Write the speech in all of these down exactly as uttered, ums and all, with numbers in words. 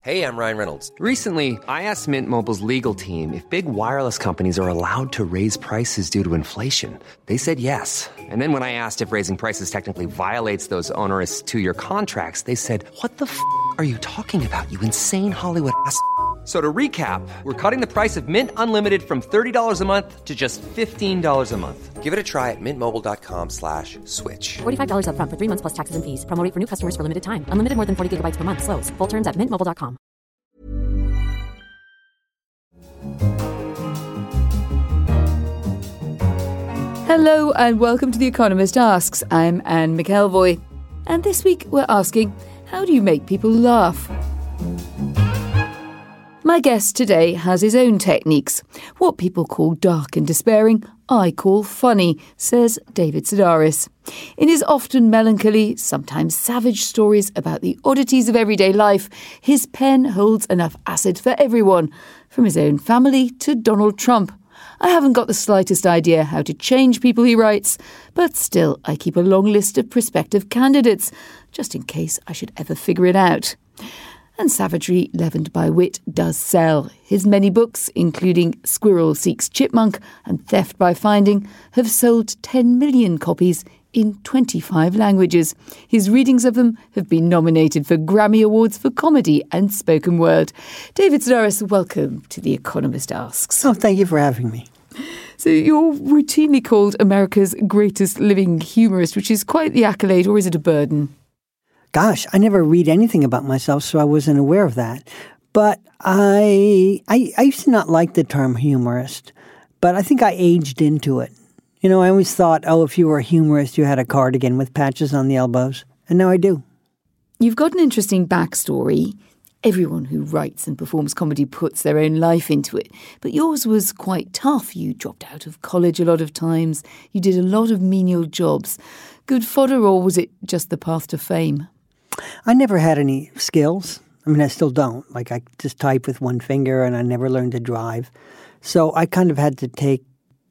Hey, I'm Ryan Reynolds. Recently, I asked Mint Mobile's legal team if big wireless companies are allowed to raise prices due to inflation. They said yes. And then when I asked if raising prices technically violates those onerous two-year contracts, they said, what the f*** are you talking about, you insane Hollywood ass f- So to recap, we're cutting the price of Mint Unlimited from thirty dollars a month to just fifteen dollars a month. Give it a try at mintmobile.com slash switch. forty-five dollars up front for three months plus taxes and fees. Promo rate for new customers for limited time. Unlimited more than forty gigabytes per month. Slows full terms at mint mobile dot com. Hello and welcome to The Economist Asks. I'm Anne McElvoy. And this week we're asking, how do you make people laugh? My guest today has his own techniques. What people call dark and despairing, I call funny, says David Sedaris. In his often melancholy, sometimes savage stories about the oddities of everyday life, his pen holds enough acid for everyone, from his own family to Donald Trump. I haven't got the slightest idea how to change people, he writes, but still I keep a long list of prospective candidates, just in case I should ever figure it out. And savagery leavened by wit does sell. His many books, including Squirrel Seeks Chipmunk and Theft by Finding, have sold ten million copies in twenty-five languages. His readings of them have been nominated for Grammy Awards for comedy and spoken word. David Sedaris, welcome to The Economist Asks. Oh, thank you for having me. So you're routinely called America's greatest living humorist, which is quite the accolade, or is it a burden? Gosh, I never read anything about myself, so I wasn't aware of that. But I, I, I used to not like the term humorist, but I think I aged into it. You know, I always thought, oh, if you were a humorist, you had a cardigan with patches on the elbows. And now I do. You've got an interesting backstory. Everyone who writes and performs comedy puts their own life into it. But yours was quite tough. You dropped out of college a lot of times. You did a lot of menial jobs. Good fodder, or was it just the path to fame? I never had any skills. I mean, I still don't. Like, I just type with one finger, and I never learned to drive. So I kind of had to take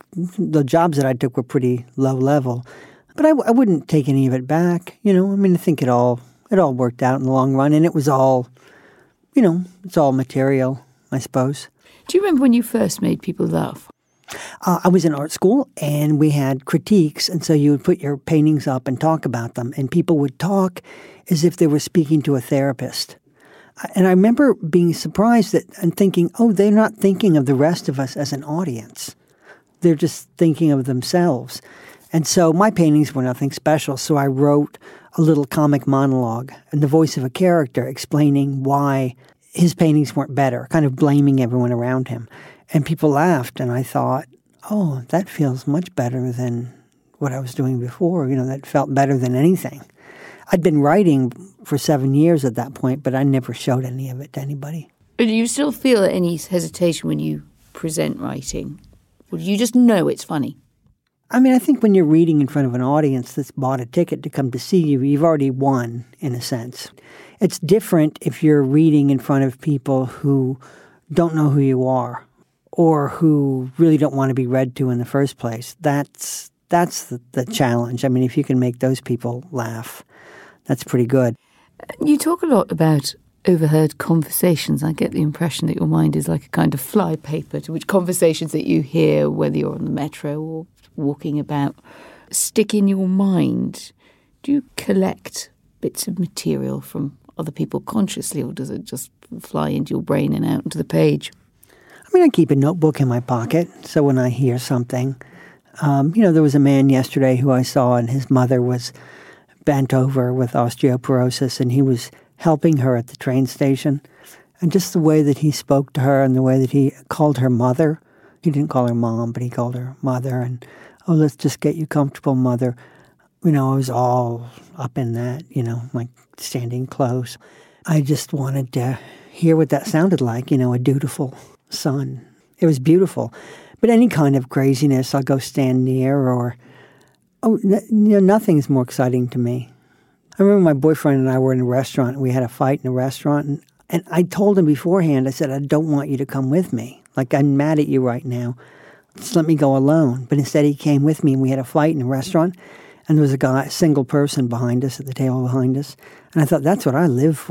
the jobs that I took were pretty low level, but I, I wouldn't take any of it back. You know, I mean, I think it all it all worked out in the long run, and it was all, you know, it's all material, I suppose. Do you remember when you first made people laugh? Uh, I was in art school, and we had critiques, and so you would put your paintings up and talk about them, and people would talk as if they were speaking to a therapist. And I remember being surprised that and thinking, oh, they're not thinking of the rest of us as an audience. They're just thinking of themselves. And so my paintings were nothing special, so I wrote a little comic monologue in the voice of a character explaining why his paintings weren't better, kind of blaming everyone around him. And people laughed, and I thought, oh, that feels much better than what I was doing before. You know, that felt better than anything. I'd been writing for seven years at that point, but I never showed any of it to anybody. Do you still feel any hesitation when you present writing? Or do you just know it's funny? I mean, I think when you're reading in front of an audience that's bought a ticket to come to see you, you've already won, in a sense. It's different if you're reading in front of people who don't know who you are or who really don't want to be read to in the first place. That's that's the, the challenge. I mean, if you can make those people laugh, that's pretty good. You talk a lot about overheard conversations. I get the impression that your mind is like a kind of flypaper to which conversations that you hear, whether you're on the metro or walking about, stick in your mind. Do you collect bits of material from other people consciously, or does it just fly into your brain and out into the page? I mean, I keep a notebook in my pocket, so when I hear something, um, you know, there was a man yesterday who I saw, and his mother was bent over with osteoporosis, and he was helping her at the train station. And just the way that he spoke to her and the way that he called her mother, he didn't call her mom, but he called her mother, and, oh, let's just get you comfortable, mother. You know, I was all up in that, you know, like standing close. I just wanted to hear what that sounded like, you know, a dutiful son. It was beautiful. But any kind of craziness, I'll go stand near, or, oh, you know, nothing's more exciting to me. I remember my boyfriend and I were in a restaurant, and we had a fight in a restaurant, and, and I told him beforehand, I said, I don't want you to come with me. Like, I'm mad at you right now. Just let me go alone. But instead he came with me, and we had a fight in a restaurant, and there was a guy, a single person behind us at the table behind us. And I thought, that's what I live for.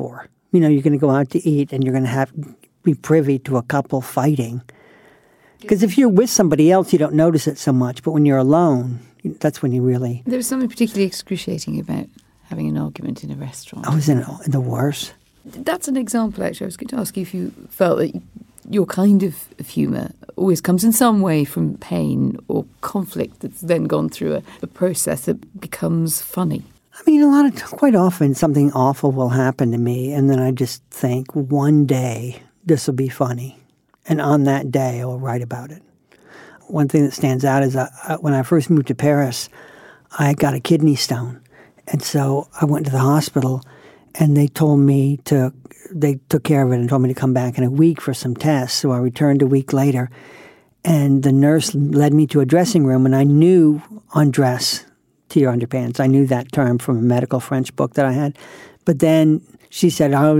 You know, you're going to go out to eat and you're going to have be privy to a couple fighting. Because if you're with somebody else, you don't notice it so much. But when you're alone, that's when you really... There's something particularly excruciating about having an argument in a restaurant. I was in, in the worst. That's an example, actually. I was going to ask you if you felt that your kind of, of humour always comes in some way from pain or conflict that's then gone through a, a process that becomes funny. I mean, a lot of quite often something awful will happen to me, and then I just think, one day this will be funny, and on that day I'll write about it. One thing that stands out is uh, when I first moved to Paris, I got a kidney stone, and so I went to the hospital, and they told me to. They took care of it and told me to come back in a week for some tests. So I returned a week later, and the nurse led me to a dressing room, and I knew undress to your underpants. I knew that term from a medical French book that I had. But then she said, oh,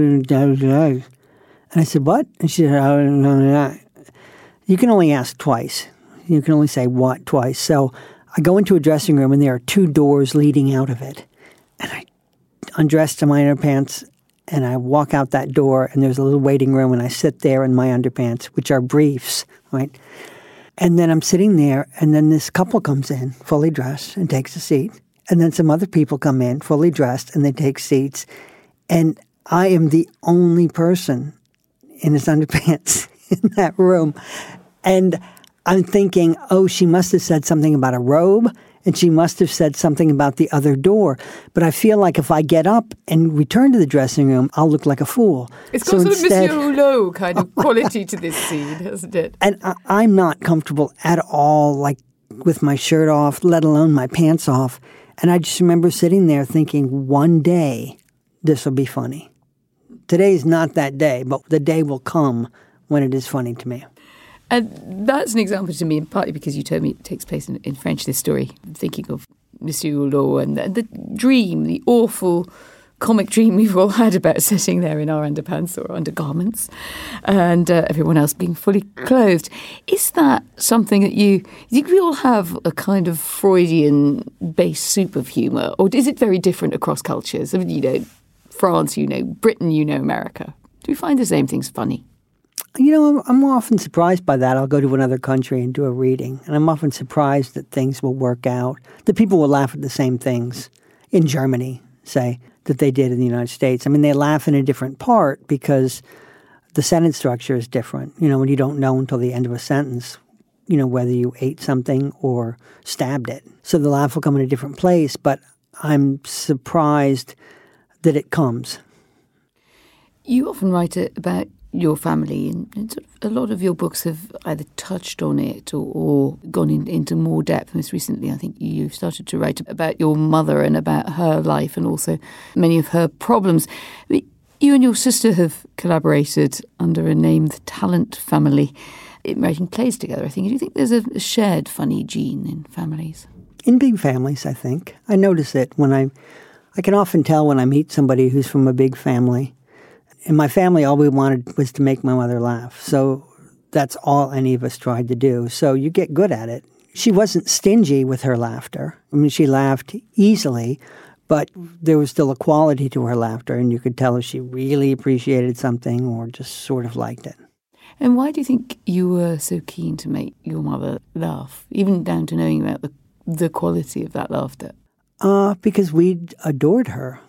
and I said, what? And she said, oh, you can only ask twice. You can only say what twice. So I go into a dressing room, and there are two doors leading out of it. And I undress to my underpants, and I walk out that door, and there's a little waiting room, and I sit there in my underpants, which are briefs, right? And then I'm sitting there, and then this couple comes in, fully dressed, and takes a seat. And then some other people come in, fully dressed, and they take seats. And I am the only person in his underpants in that room. And I'm thinking, oh, she must have said something about a robe, and she must have said something about the other door. But I feel like if I get up and return to the dressing room, I'll look like a fool. It's so got sort instead, of Monsieur Hulot kind of quality to this scene, hasn't it? And I, I'm not comfortable at all, like with my shirt off, let alone my pants off. And I just remember sitting there thinking, one day this will be funny. Today's not that day, but the day will come when it is funny to me. And that's an example to me, partly because you told me it takes place in, in French, this story. I'm thinking of Monsieur Hulot and the, the dream, the awful comic dream we've all had about sitting there in our underpants or undergarments and uh, everyone else being fully clothed. Is that something that you, you think we all have a kind of Freudian base soup of humour, or is it very different across cultures? I mean, you know, France, you know, Britain, you know, America. Do you find the same things funny? You know, I'm, I'm often surprised by that. I'll go to another country and do a reading, and I'm often surprised that things will work out, that people will laugh at the same things in Germany, say, that they did in the United States. I mean, they laugh in a different part because the sentence structure is different. You know, when you don't know until the end of a sentence, you know, whether you ate something or stabbed it. So the laugh will come in a different place, but I'm surprised that it comes. You often write about your family, and, and sort of a lot of your books have either touched on it or, or gone in, into more depth. Most recently, I think you've started to write about your mother and about her life and also many of her problems. But you and your sister have collaborated under a name, The Talent Family, in writing plays together, I think. Do you think there's a, a shared funny gene in families? In big families, I think. I notice it when I... I can often tell when I meet somebody who's from a big family. In my family, all we wanted was to make my mother laugh. So that's all any of us tried to do. So you get good at it. She wasn't stingy with her laughter. I mean, she laughed easily, but there was still a quality to her laughter, and you could tell if she really appreciated something or just sort of liked it. And why do you think you were so keen to make your mother laugh, even down to knowing about the, the quality of that laughter? Uh, because we adored her,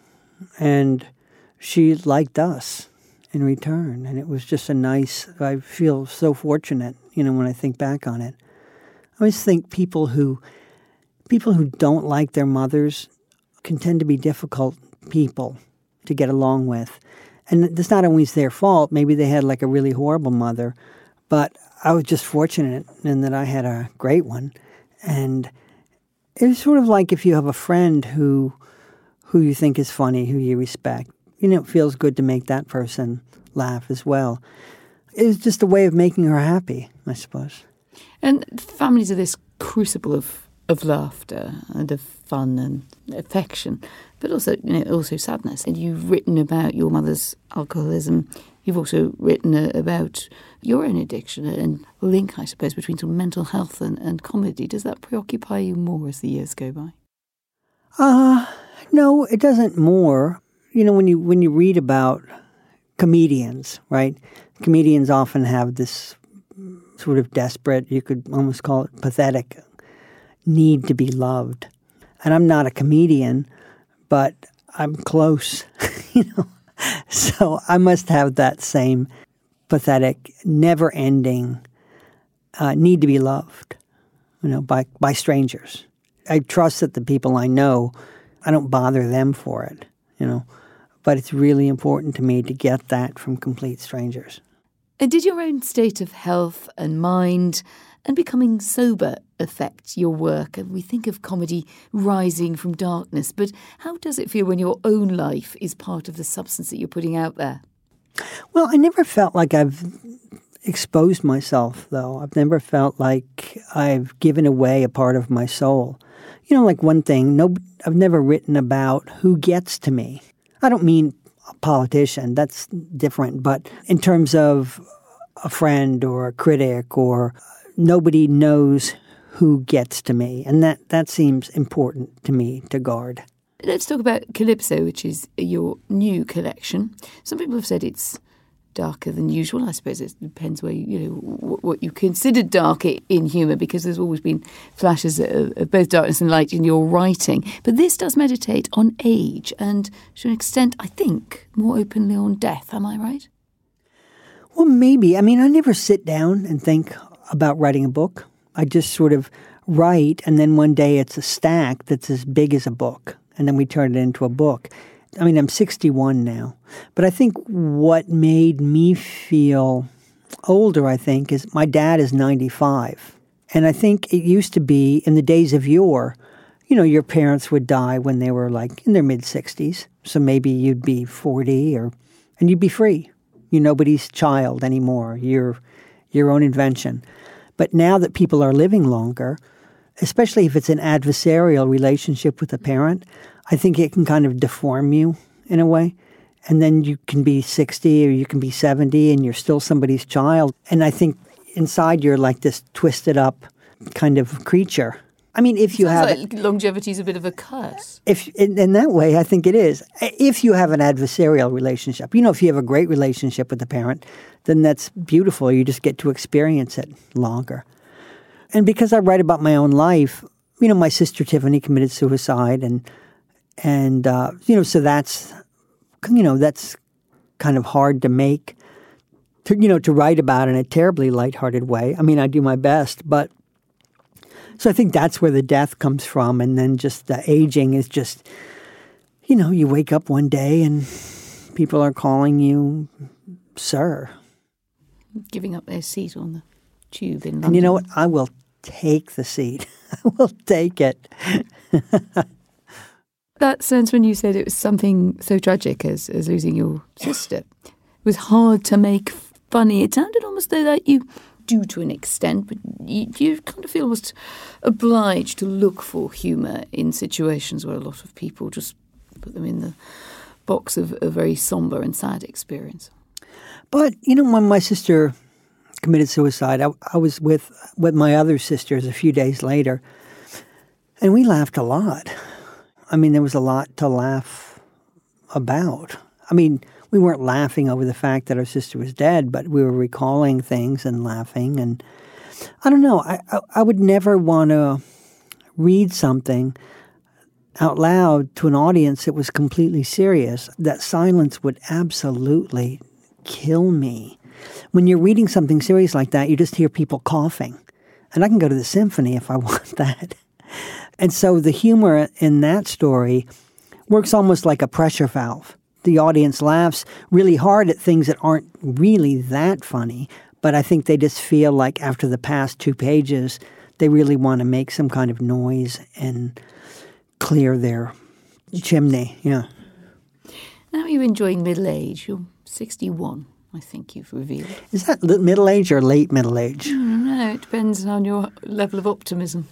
and she liked us in return. And it was just a nice, I feel so fortunate, you know, when I think back on it. I always think people who, people who don't like their mothers can tend to be difficult people to get along with. And it's not always their fault. Maybe they had like a really horrible mother, but I was just fortunate in that I had a great one. And it's sort of like if you have a friend who, who you think is funny, who you respect. You know, it feels good to make that person laugh as well. It's just a way of making her happy, I suppose. And families are this crucible of, of laughter and of fun and affection, but also, you know, also sadness. And you've written about your mother's alcoholism. You've also written uh, about your own addiction and link, I suppose, between sort of mental health and, and comedy. Does that preoccupy you more as the years go by? Uh, no, it doesn't more. You know, when you when you read about comedians, right? Comedians often have this sort of desperate, you could almost call it pathetic, need to be loved. And I'm not a comedian, but I'm close, you know. So I must have that same pathetic, never-ending uh, need to be loved, you know, by, by strangers. I trust that the people I know, I don't bother them for it, you know. But it's really important to me to get that from complete strangers. And did your own state of health and mind and becoming sober affect your work? And we think of comedy rising from darkness, but how does it feel when your own life is part of the substance that you're putting out there? Well, I never felt like I've exposed myself, though. I've never felt like I've given away a part of my soul. You know, like one thing, no, I've never written about who gets to me. I don't mean a politician, that's different, but in terms of a friend or a critic, or nobody knows who gets to me, and that, that seems important to me to guard. Let's talk about Calypso, which is your new collection. Some people have said it's darker than usual. I suppose it depends where you, you know what you consider dark in humour, because there's always been flashes of, of both darkness and light in your writing. But this does meditate on age and, to an extent, I think, more openly on death. Am I right? Well, maybe. I mean, I never sit down and think about writing a book. I just sort of write, and then one day it's a stack that's as big as a book, and then we turn it into a book. I mean, I'm sixty-one now, but I think what made me feel older, I think, is my dad is ninety-five. And I think it used to be in the days of yore, you know, your parents would die when they were like in their mid-sixties. So maybe you'd be forty, or and you'd be free. You're nobody's child anymore. You're your own invention. But now that people are living longer, especially if it's an adversarial relationship with a parent, I think it can kind of deform you in a way. And then you can be sixty or you can be seventy and you're still somebody's child. And I think inside you're like this twisted up kind of creature. I mean, if you have... Like longevity is a bit of a curse. If in, in that way, I think it is. If you have an adversarial relationship, you know, if you have a great relationship with the parent, then that's beautiful. You just get to experience it longer. And because I write about my own life, you know, my sister Tiffany committed suicide, and and uh, you know, so that's you know that's kind of hard to make, to you know, to write about in a terribly lighthearted way. I mean, I do my best, but so I think that's where the death comes from, and then just the aging is just, you know, you wake up one day and people are calling you sir, giving up their seat on the tube in London. And you know what? I will take the seat. I will take it. That sense when you said it was something so tragic as, as losing your sister, it was hard to make funny. It sounded almost though that you do to an extent, but you, you kind of feel almost obliged to look for humour in situations where a lot of people just put them in the box of a very sombre and sad experience. But, you know, when my sister committed suicide, I, I was with with my other sisters a few days later, and we laughed a lot. I mean, there was a lot to laugh about. I mean, we weren't laughing over the fact that our sister was dead, but we were recalling things and laughing. And I don't know, I, I, I would never want to read something out loud to an audience that was completely serious. That silence would absolutely kill me. When you're reading something serious like that, you just hear people coughing. And I can go to the symphony if I want that. And so the humor in that story works almost like a pressure valve. The audience laughs really hard at things that aren't really that funny, but I think they just feel like after the past two pages, they really want to make some kind of noise and clear their chimney. Yeah. Now you're enjoying middle age. You're sixty-one, I think you've revealed. Is that middle age or late middle age? I don't know. It depends on your level of optimism.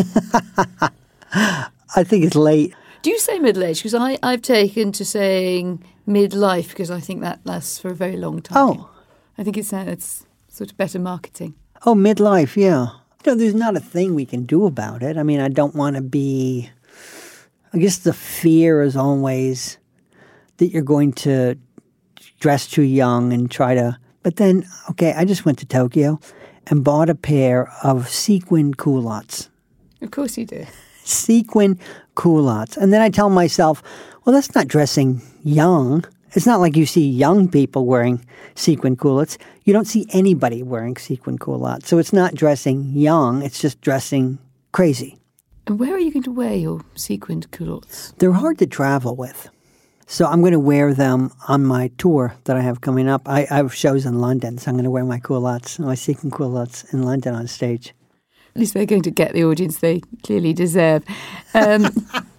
I think it's late. Do you say middle age? Because I I've taken to saying midlife because I think that lasts for a very long time. Oh. I think it's, uh, it's sort of better marketing. Oh, midlife, yeah. You know, there's not a thing we can do about it. I mean, I don't want to be... I guess the fear is always that you're going to dress too young and try to, but then, okay, I just went to Tokyo and bought a pair of sequin culottes. Of course you do. Sequin culottes. And then I tell myself, well, that's not dressing young. It's not like you see young people wearing sequin culottes. You don't see anybody wearing sequin culottes. So it's not dressing young. It's just dressing crazy. And where are you going to wear your sequined culottes? They're hard to travel with. So I'm going to wear them on my tour that I have coming up. I, I have shows in London, so I'm going to wear my culottes, my sequin culottes in London on stage. At least they're going to get the audience they clearly deserve. Um,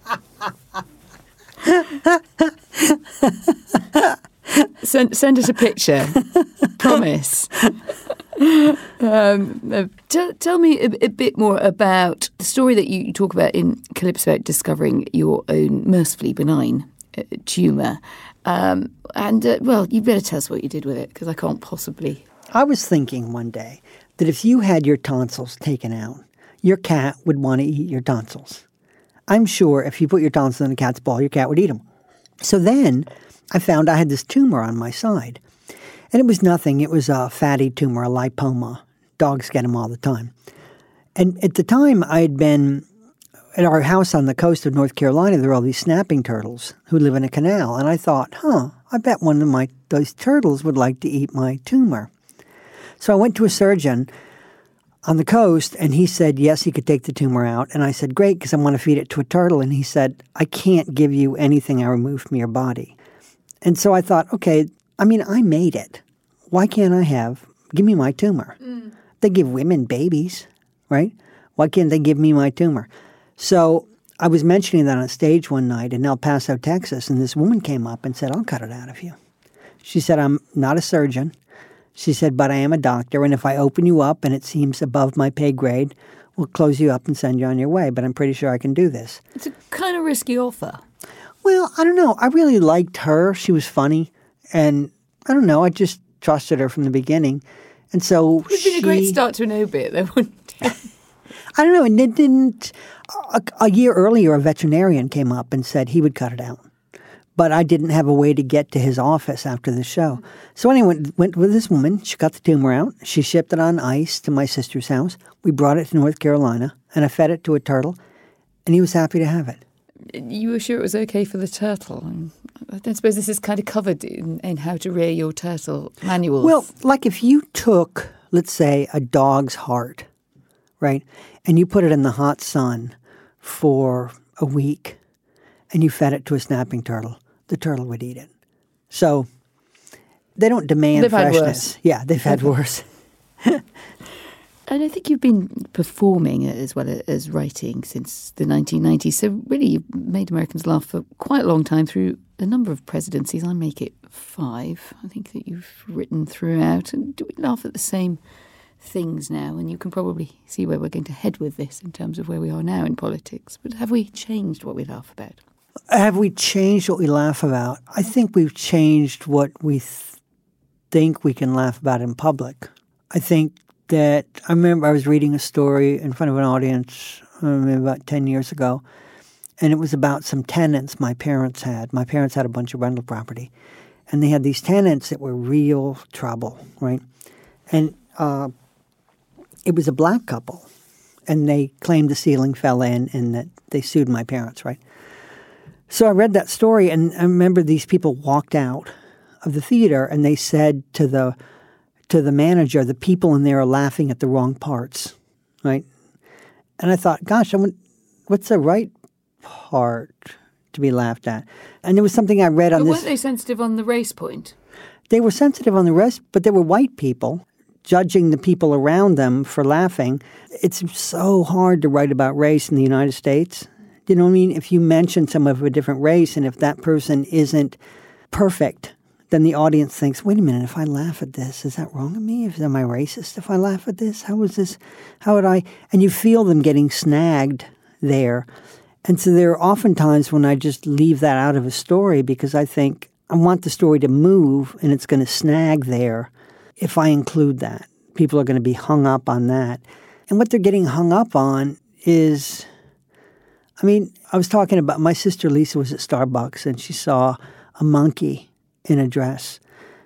send, send us a picture. Promise. Um, uh, tell, tell me a, a bit more about the story that you talk about in Calypso about discovering your own mercifully benign uh, tumour. Um, and, uh, well, you better tell us what you did with it, because I can't possibly... I was thinking one day that if you had your tonsils taken out, your cat would want to eat your tonsils. I'm sure if you put your tonsils in a cat's ball, your cat would eat them. So then I found I had this tumor on my side. And it was nothing. It was a fatty tumor, a lipoma. Dogs get them all the time. And at the time, I had been at our house on the coast of North Carolina. There were all these snapping turtles who live in a canal. And I thought, huh, I bet one of my those turtles would like to eat my tumor. So I went to a surgeon on the coast, and he said, yes, he could take the tumor out. And I said, great, because I want to feed it to a turtle. And he said, I can't give you anything I removed from your body. And so I thought, okay, I mean, I made it. Why can't I have, give me my tumor? Mm. They give women babies, right? Why can't they give me my tumor? So I was mentioning that on stage one night in El Paso, Texas, and this woman came up and said, I'll cut it out of you. She said, I'm not a surgeon. She said, but I am a doctor, and if I open you up and it seems above my pay grade, we'll close you up and send you on your way, but I'm pretty sure I can do this. It's a kind of risky offer. Well, I don't know. I really liked her. She was funny, and I don't know. I just trusted her from the beginning. And so it would have been she, a great start to an obit, though, wouldn't it? I don't know. And it didn't. A, a year earlier, a veterinarian came up and said he would cut it out. But I didn't have a way to get to his office after the show. So anyway, went, went with this woman. She cut the tumor out. She shipped it on ice to my sister's house. We brought it to North Carolina, and I fed it to a turtle, and he was happy to have it. You were sure it was okay for the turtle? I don't suppose this is kind of covered in, in how to rear your turtle manuals. Well, like if you took, let's say, a dog's heart, right, and you put it in the hot sun for a week, and you fed it to a snapping turtle, the turtle would eat it. So they don't demand they've freshness. Had worse. Yeah, they've had worse. And I think you've been performing as well as writing since the nineteen nineties. So really you've made Americans laugh for quite a long time through a number of presidencies. I make it five, I think, that you've written throughout. And do we laugh at the same things now? And you can probably see where we're going to head with this in terms of where we are now in politics. But have we changed what we laugh about? Have we changed what we laugh about? I think we've changed what we th- think we can laugh about in public. I think that I remember I was reading a story in front of an audience um, about ten years ago, and it was about some tenants my parents had. My parents had a bunch of rental property, and they had these tenants that were real trouble, right? And uh, it was a black couple, and they claimed the ceiling fell in and that they sued my parents, right? So I read that story, and I remember these people walked out of the theater, and they said to the to the manager, the people in there are laughing at the wrong parts, right? And I thought, gosh, I went, what's the right part to be laughed at? And there was something I read on but this. Weren't they sensitive on the race point? They were sensitive on the rest, but they were white people judging the people around them for laughing. It's so hard to write about race in the United States. You know what I mean? If you mention someone of a different race and if that person isn't perfect, then the audience thinks, wait a minute, if I laugh at this, is that wrong of me? If, am I racist if I laugh at this? How is this? How would I? And you feel them getting snagged there. And so there are often times when I just leave that out of a story because I think I want the story to move and it's going to snag there if I include that. People are going to be hung up on that. And what they're getting hung up on is, I mean, I was talking about, my sister Lisa was at Starbucks and she saw a monkey in a dress.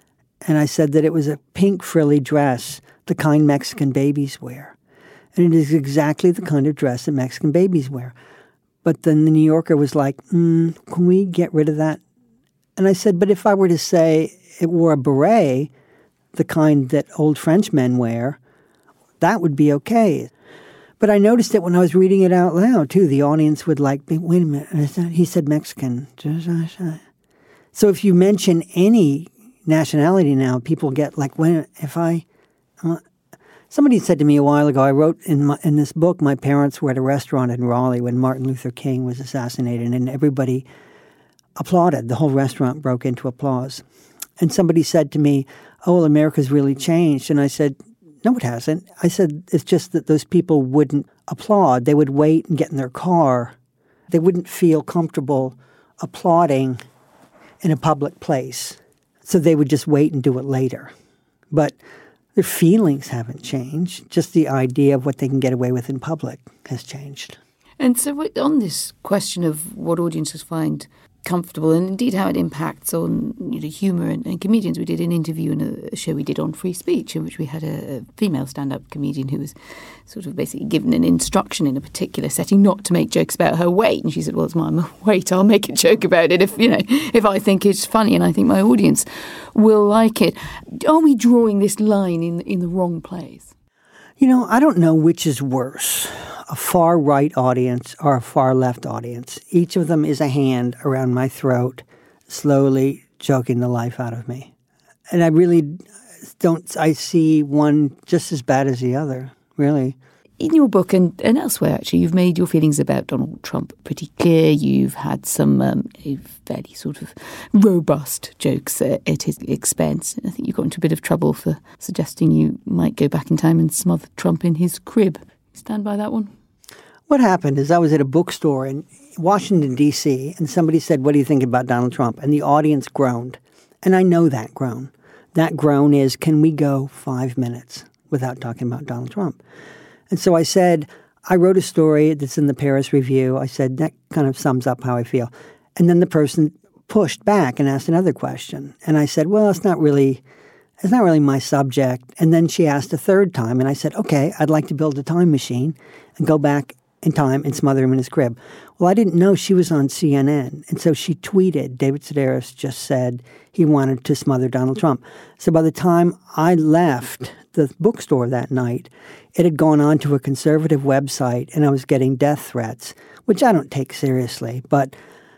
And I said that it was a pink frilly dress, the kind Mexican babies wear. And it is exactly the kind of dress that Mexican babies wear. But then the New Yorker was like, mm, can we get rid of that? And I said, but if I were to say it wore a beret, the kind that old French men wear, that would be okay. But I noticed that when I was reading it out loud, too, the audience would like, wait a minute, he said Mexican. So if you mention any nationality now, people get like, when if I... Uh, somebody said to me a while ago, I wrote in my, in this book, my parents were at a restaurant in Raleigh when Martin Luther King was assassinated, and everybody applauded. The whole restaurant broke into applause. And somebody said to me, oh, well, America's really changed. And I said, no, it hasn't. I said, it's just that those people wouldn't applaud. They would wait and get in their car. They wouldn't feel comfortable applauding in a public place. So they would just wait and do it later. But their feelings haven't changed. Just the idea of what they can get away with in public has changed. And so on this question of what audiences find comfortable and indeed how it impacts on, you know, humour and, and comedians, we did an interview in a show we did on free speech in which we had a, a female stand-up comedian who was sort of basically given an instruction in a particular setting not to make jokes about her weight. And she said, well, it's my weight, I'll make a joke about it if, you know, if I think it's funny and I think my audience will like it. Are we drawing this line in in the wrong place? You know, I don't know which is worse, a far-right audience or a far-left audience. Each of them is a hand around my throat, slowly choking the life out of me. And I really don't, I see one just as bad as the other, really. In your book and, and elsewhere, actually, you've made your feelings about Donald Trump pretty clear. You've had some um, fairly sort of robust jokes uh, at his expense. I think you got into a bit of trouble for suggesting you might go back in time and smother Trump in his crib. Stand by that one? What happened is I was at a bookstore in Washington, D C, and somebody said, what do you think about Donald Trump? And the audience groaned. And I know that groan. That groan is, can we go five minutes without talking about Donald Trump? And so I said, I wrote a story that's in the Paris Review. I said, that kind of sums up how I feel. And then the person pushed back and asked another question. And I said, well, it's not really, it's not really my subject. And then she asked a third time. And I said, okay, I'd like to build a time machine and go back in time and smother him in his crib. Well, I didn't know she was on C N N. And so she tweeted, David Sedaris just said he wanted to smother Donald Trump. So by the time I left the bookstore that night, it had gone on to a conservative website, and I was getting death threats, which I don't take seriously, but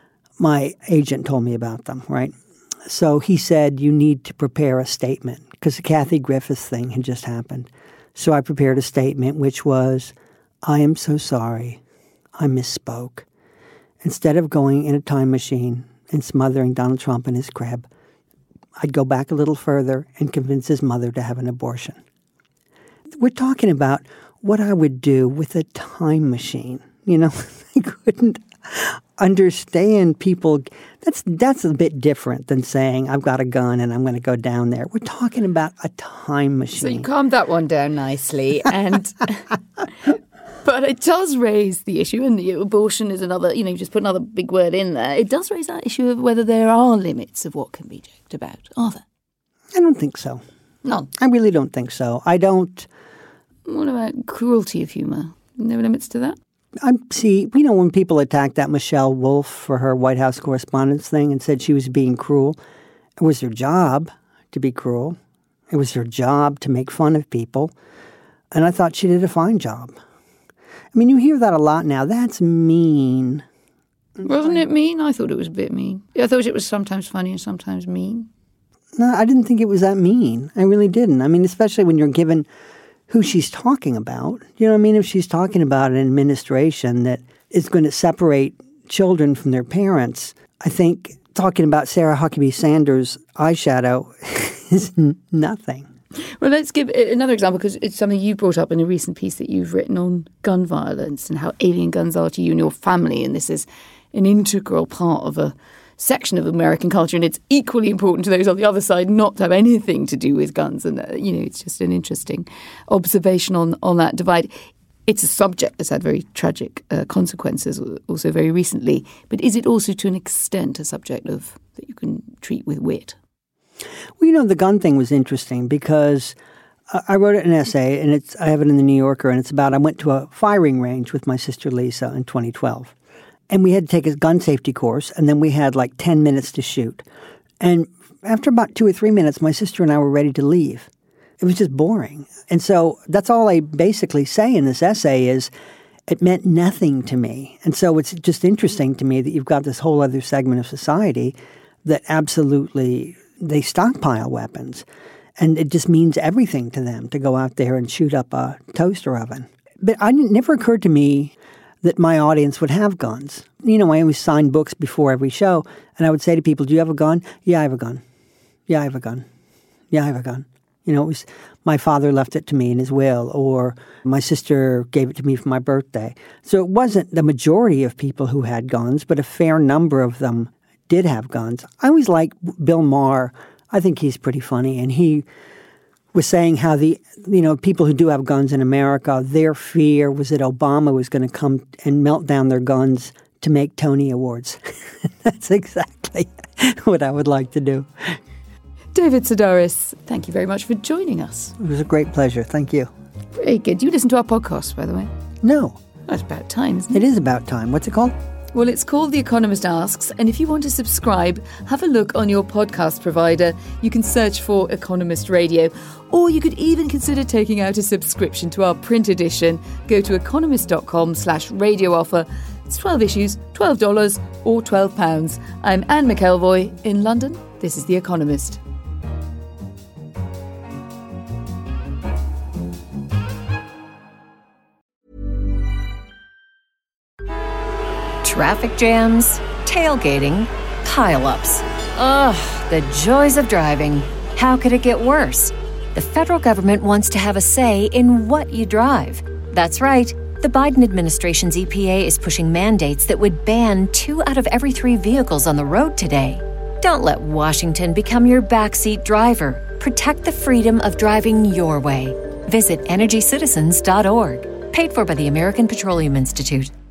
my agent told me about them, right? So he said, you need to prepare a statement, because the Kathy Griffiths thing had just happened. So I prepared a statement, which was, I am so sorry. I misspoke. Instead of going in a time machine and smothering Donald Trump in his crib, I'd go back a little further and convince his mother to have an abortion. We're talking about what I would do with a time machine. You know, I couldn't understand people. That's that's a bit different than saying, I've got a gun and I'm going to go down there. We're talking about a time machine. So you calmed that one down nicely. and But it does raise the issue, and the abortion is another, you know, you just put another big word in there. It does raise that issue of whether there are limits of what can be joked about, are there? I don't think so. None? I really don't think so. I don't... What about cruelty of humour? No limits to that? I see, you know, when people attacked that Michelle Wolf for her White House Correspondents thing and said she was being cruel, it was her job to be cruel. It was her job to make fun of people. And I thought she did a fine job. I mean, you hear that a lot now. That's mean. Wasn't it mean? I thought it was a bit mean. I thought it was sometimes funny and sometimes mean. No, I didn't think it was that mean. I really didn't. I mean, especially when you're given who she's talking about. You know what I mean? If she's talking about an administration that is going to separate children from their parents, I think talking about Sarah Huckabee Sanders' eyeshadow is nothing. Well, let's give another example, because it's something you brought up in a recent piece that you've written on gun violence and how alien guns are to you and your family. And this is an integral part of a section of American culture, and it's equally important to those on the other side not to have anything to do with guns. And, uh, you know, it's just an interesting observation on, on that divide. It's a subject that's had very tragic uh, consequences also very recently. But is it also to an extent a subject of that you can treat with wit? Well, you know, the gun thing was interesting because I wrote an essay, and it's I have it in the New Yorker, and it's about I went to a firing range with my sister Lisa in twenty twelve. And we had to take a gun safety course, and then we had like ten minutes to shoot. And after about two or three minutes, my sister and I were ready to leave. It was just boring. And so that's all I basically say in this essay is it meant nothing to me. And so it's just interesting to me that you've got this whole other segment of society that absolutely, they stockpile weapons. And it just means everything to them to go out there and shoot up a toaster oven. But I, it never occurred to me that my audience would have guns. You know, I always sign books before every show, and I would say to people, do you have a gun? Yeah, I have a gun. Yeah, I have a gun. Yeah, I have a gun. You know, it was my father left it to me in his will, or my sister gave it to me for my birthday. So it wasn't the majority of people who had guns, but a fair number of them did have guns. I always liked Bill Maher. I think he's pretty funny, and he was saying how the, you know, people who do have guns in America, their fear was that Obama was going to come and melt down their guns to make Tony Awards. That's exactly what I would like to do. David Sedaris, thank you very much for joining us. It was a great pleasure. Thank you. Very good. You listen to our podcast, by the way? No. That's about time, isn't it? It is about time. What's it called? Well, it's called The Economist Asks, and if you want to subscribe, have a look on your podcast provider. You can search for Economist Radio, or you could even consider taking out a subscription to our print edition. Go to economist.com slash radio offer. It's twelve issues, twelve dollars or twelve pounds. I'm Anne McElvoy in London. This is The Economist. Traffic jams, tailgating, pile-ups. Ugh, the joys of driving. How could it get worse? The federal government wants to have a say in what you drive. That's right. The Biden administration's E P A is pushing mandates that would ban two out of every three vehicles on the road today. Don't let Washington become your backseat driver. Protect the freedom of driving your way. Visit energy citizens dot org. Paid for by the American Petroleum Institute.